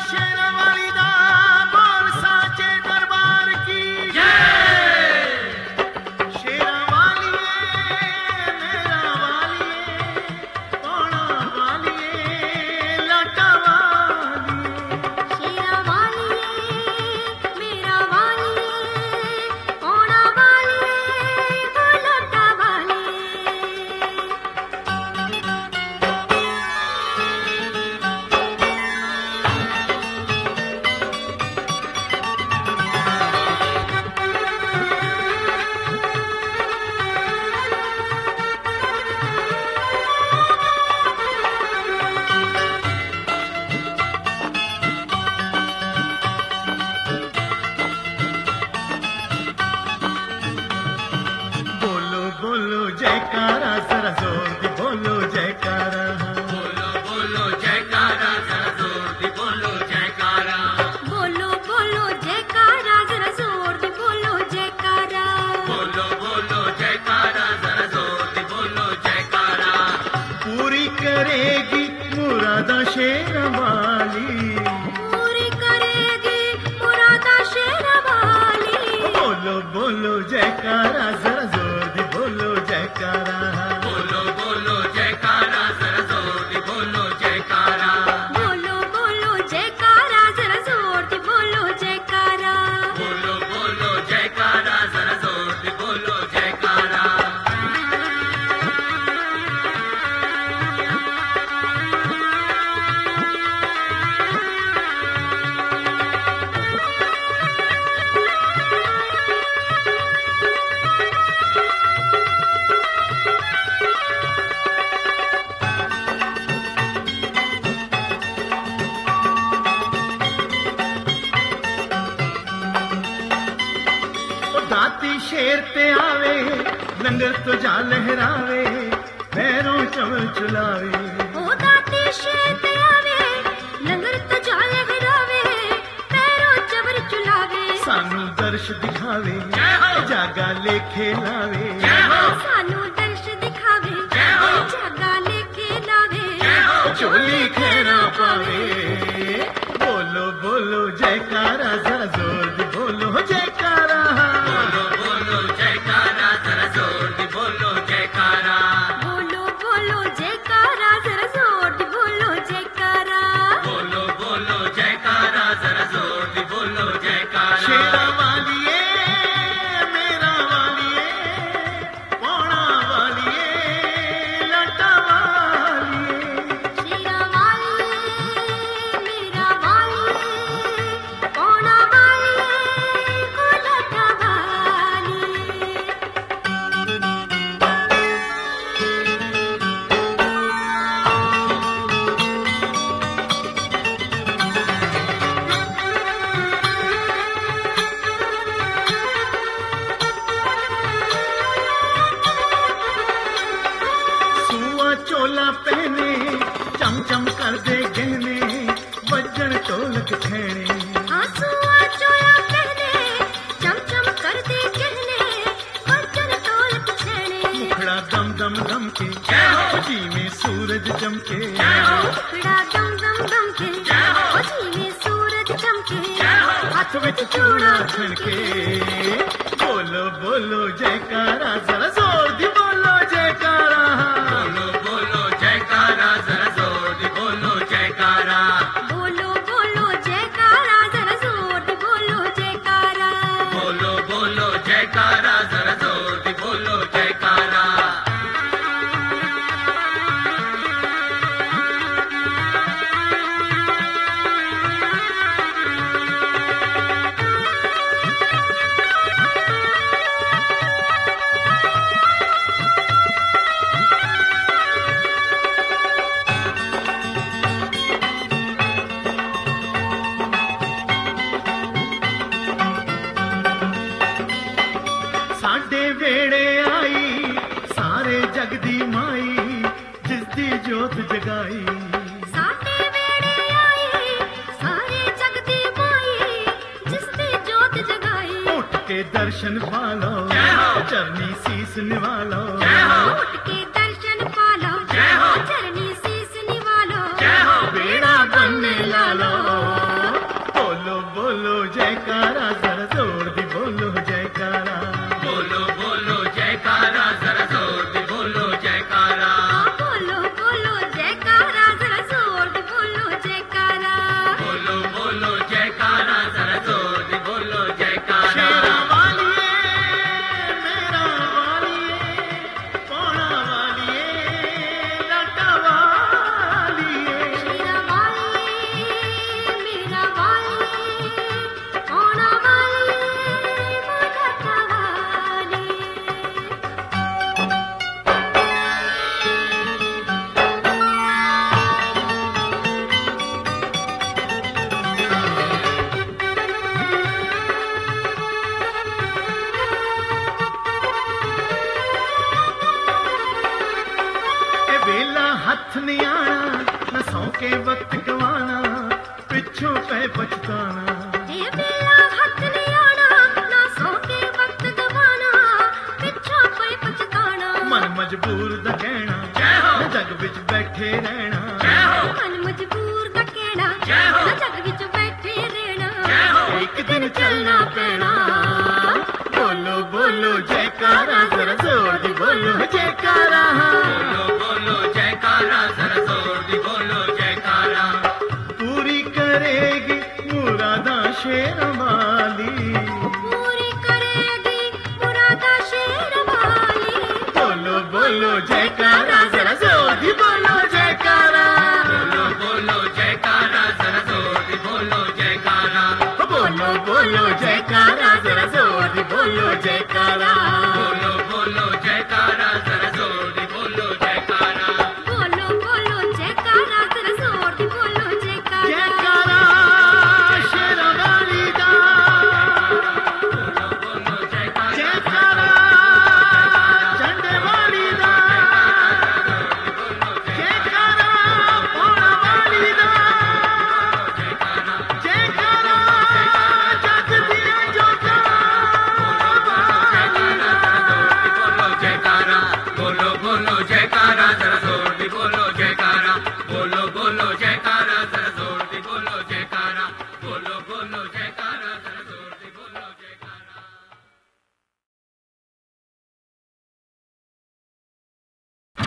शेरवाली दा बोल साचे दरबार की जय। शेरवाली मेरा वाली पौड़ा वाली लाटा वाली। शेरवाली मेरा वाली पौड़ा वाली लाटा वाली। बोलो बोलो जयकारा जरा जोर दी बोलो जयकारा। बोलो बोलो जयकारा जरा जोर दी बोलो जयकारा। बोलो बोलो जयकारा जरा जोर दी बोलो जयकारा। बोलो बोलो जयकारा जरा जोर दी बोलो जयकारा। पूरी करेगी मुरादा शेरवाली। पूरी करेगी मुरादा शेरवाली। बोलो बोलो जयकारा जरा जोर दी बोलो जयकारा। बोलो बोलो जयकारा जरा जोर दी बोलो जयकारा। बोलो बोलो जयकारा जरा जोर दी बोलो जयकारा। बोलो बोलो जयकारा जरा जोर दी बोलो जयकारा। ओ दाती शेर ते आवे लंगर तो जा लहरावे पैरों चवल चुलावे। ओ दाती शेत आवे लंगर तो जा लहरावे पैरों चवर चुलावे। सानू दर्श दिखावे जय हो। जागा लेखे लावे। जय हो। सानू दर्श दिखावे जय हो। जागा लेके लावे। जय हो। चोली खैरा पावे। बोलो बोलो जयकारा जरा जोर दी बोलो जयकारा। बोलो बोलो जयकारा जरा जोर दी बोलो जयकारा। बोलो बोलो जयकारा जरा जोर दी बोलो जयकारा। बोलो बोलो जयकारा जरा जोर दी बोलो जयकारा। शेरा वालिए मेरा वालिए पौड़ा वालिए लाटा वालिए। शेरवाली मेरा वाली पौड़ा वाली लाटा वाली। सुआ चोला पहने चमचम कर दे गहने बजन ढोलक छेने। आंसुआ चोला पहने चमचम कर दे कहने बजन ढोलक छेने। मुखड़ा दम दम दम के जय हो। खुशी में सूरज चमके। जय हो। मुखड़ा दम दम दम के जय हो। खुशी में सूरज चमके। जय हो। हाथ विच चूड़ा छनके। बोलो बोलो जयकारा जरा जोर दी बोलो जयकारा। बोलो बोलो जयकारा जरा जोर दी बोलो जयकारा। बोलो बोलो जयकारा जरा जोर दी बोलो जयकारा। बोलो बोलो जयकारा जरा जोर दी बोलो जयकारा। साडे वेड़े आई सारे जग दी माई जिसदी जोत जगाई। साडे वेड़े आई सारे जग दी माई जिसदी जोत जगाई। उठ के दर्शन पालो जय हो। चरनी शीस निवालो। जय हो। उठ के दर्शन पालो जय हो। चरनी शीस निवालो। जय हो। बेड़ा बनने लालो। वक्त गवाना पिछों पे पछताना ये बेला हथ नहीं आना ना सो के वक्त गवाना पिछा पे पछताना मन मजबूर दा कहना जय हो। जग विच बैठे रहना जय हो मन मजबूर दा कहना जय हो। ना जग विच बैठे रहना जय हो। एक दिन चलना पैना बोलो बोलो जयकारा जरा जोर दी बोलो जयकारा बोलो जयकारा जरा जोर दी बोलो जयकारा पूरी करेगी मुरादा शेर वाली पूरी करेगी मुरादा शेर वाली बोलो बोलो जयकारा जरा जोर दी बोलो जयकारा बोलो जयकारा जरा जोर दी बोलो जयकारा बोलो बोलो जयकारा जरा जोर दी बोलो जयकारा